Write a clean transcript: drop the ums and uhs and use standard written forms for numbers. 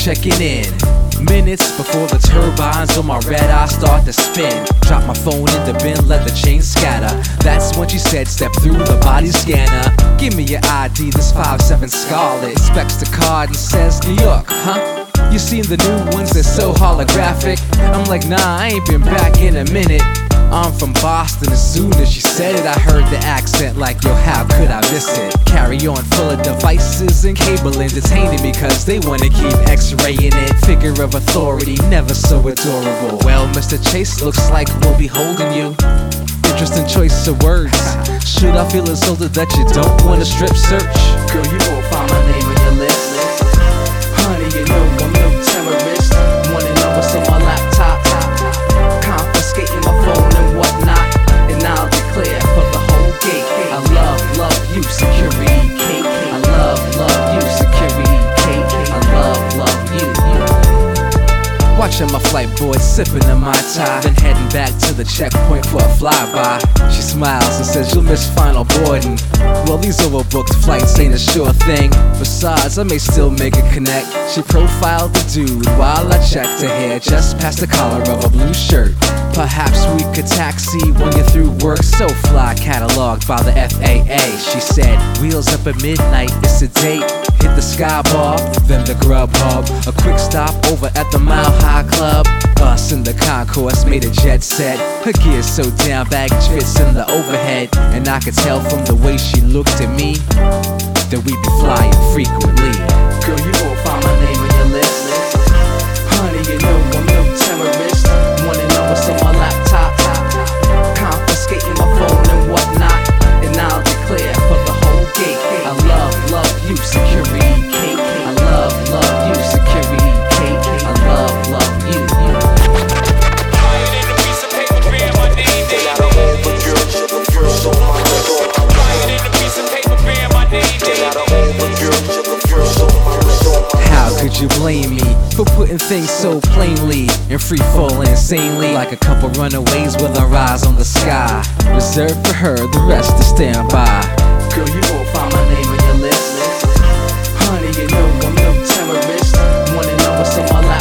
checking in. Minutes before the turbines on my red eye start to spin. Drop my phone in the bin, let the chain scatter. That's when she said, step through the body scanner. Give me your ID, this 5'7" Scarlet. Inspects the card and says, New York, huh? You seen the new ones, they're so holographic. I'm like, nah, I ain't been back in a minute. I'm from Boston. As soon as she said it, I heard the accent like, yo, how could I miss it? Carry on full of devices and cable entertaining me, cause they wanna keep x-raying it. Figure of authority, never so adorable. Well, Mr. Chase, looks like we'll be holding you. Interesting choice of words. Should I feel insulted that you don't want a strip search? Girl, you won't find my name on your list. Honey, you know I'm no terrorist. Wanna know what's on my laptop? Confiscating my phone and whatnot, and I'll declare for the whole gate, I love you, security Kate. I love you, security Kate. I love you. Watching my flight boy sipping on my tie, then heading back to the checkpoint for a flyby. She smiles and says, you'll miss final boarding. Well, these overbooked flights ain't a sure thing. Besides, I may still make a connect. She profiled the dude while I checked her hair just past the collar of a blue shirt. Perhaps we could taxi when you're through work. So fly, cataloged by the FAA. She said, wheels up at midnight, it's a date. Hit the Sky Bar, then the Grub Hub. A quick stop over at the Mile High Club. Us in the concourse made a jet set. Her gear's so down, baggage fits in the overhead. And I could tell from the way she looked at me that we'd be flying frequently. Girl, you won't find my name on your list. Honey, you know I'm no terrorist. Wanna know what's on my laptop? Confiscating my phone and whatnot, and I'll declare for the whole gate, I love you, security Kate. I love you, security Kate. I love you. Writing a piece of paper, bearing my name. Writing a piece of paper, bearing my name. How could you blame me for putting things so plainly and free falling insanely like a couple runaways with our eyes on the sky? Reserved for her, the rest to stand by. Girl, you won't find my name on your list. Honey, you know I'm no terrorist. Wanna know what's on my life?